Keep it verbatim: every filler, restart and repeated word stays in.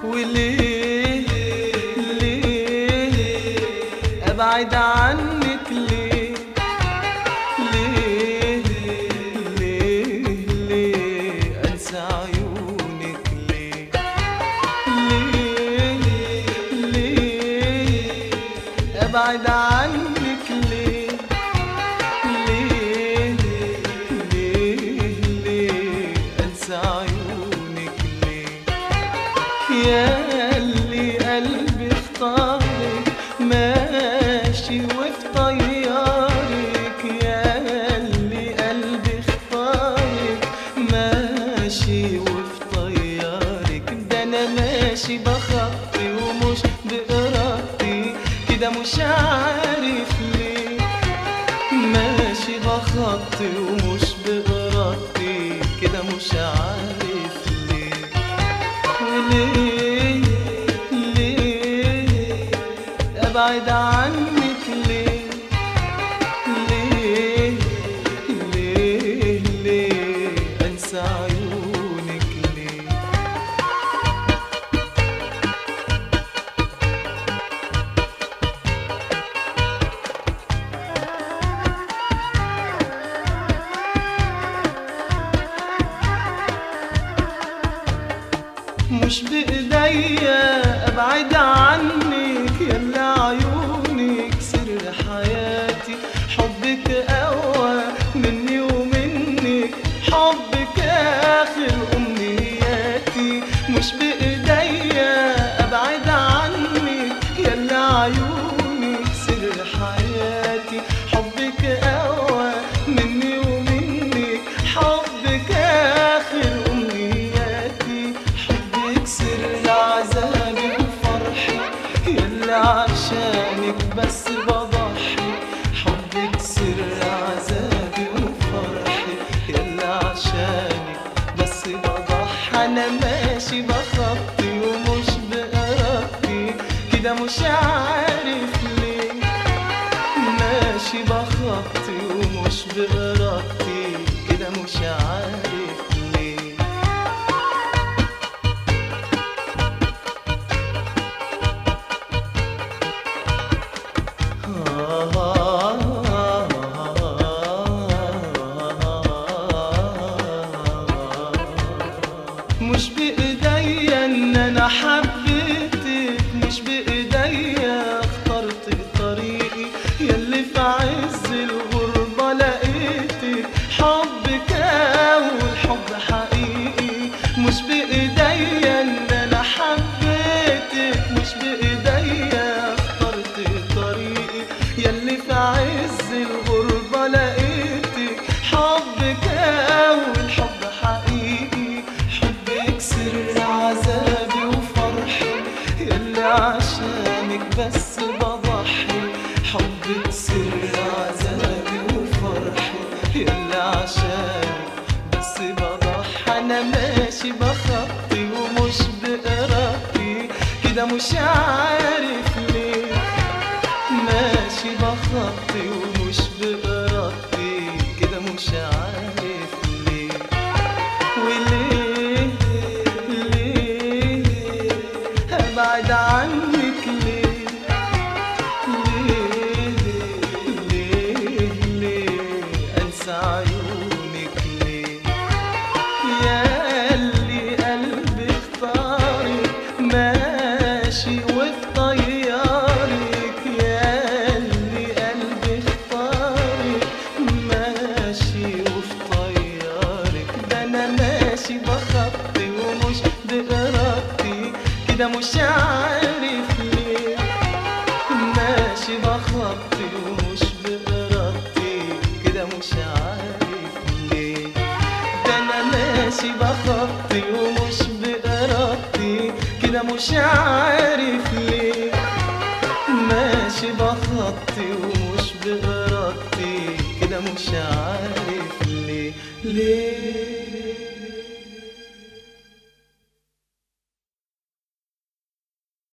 وليه ليه ابعد عنك ليه ليه ليه ليه انسى عيونك ليه ليه ليه ابعد عنك ليه ليه ليه ليه انسى عيونك ليه يا اللي قلبي اختارك ماشي وفي طيارك يا اللي قلبي اختارك ماشي وفي طيارك ده انا ماشي بخطي ومش بإرادتي كده مش عارف ليه ماشي بخطي ومش بإرادتي كده مش عارف ليه وليه ليه ابعد عنك ليه ليه ليه ليه انسى عيونك ليه مش بإيديا أبعد عنك يلا عيونك سر حياتي حبك أقوى مني ومنك حبك آخر أمنياتي مش بإيديا أبعد عنك يلا عيونك سر حياتي حبك أقوى مني ومنك حبك آخر أمنياتي سر عذابي وفرحي يلا عشانك بس بضحي حبك سر عذابي وفرحي يلا عشانك بس بضحي انا ماشي بخطي ومش بإرادتي كده مش عارف ليه ماشي بخطي ومش بإرادتي كده مش عارف ليه مش بإيديا ان انا حبيتك مش بإيديا اخترت طريقي ياللي في عز الغربة لقيتك حبك اول حب حقيقي مش بإيديا ان انا حبيتك مش بإيديا اخترت طريقي ياللي في عز الغربة لقيتك حبك اول حب حقيقي سر عذابي وفرحي ياللي عشانك بس بضحي حبك سر عذابي وفرحي ياللي عشانك بس بضحي انا ماشي بخطي ومش بإرادتي كده مش عارف ليه ماشي بخطي ومش بإرادتي كده مش عارف ليه وليه ابعد عنك ليه ليه ليه ليه انسى عيونك ليه يا اللي قلبي اختارك ماشي وفي طيارك يا اللي قلبي اختارك ماشي وفي طيارك ده انا ماشي بخطي ومش بإرادتي كده مش عارف ليه ماشي بخطي ومش بإرادتي كده مش عارف ليه ده انا ماشي بخطي ومش بإرادتي كده مش عارف ليه ماشي بخطي ومش بإرادتي كده مش عارف ليه ليه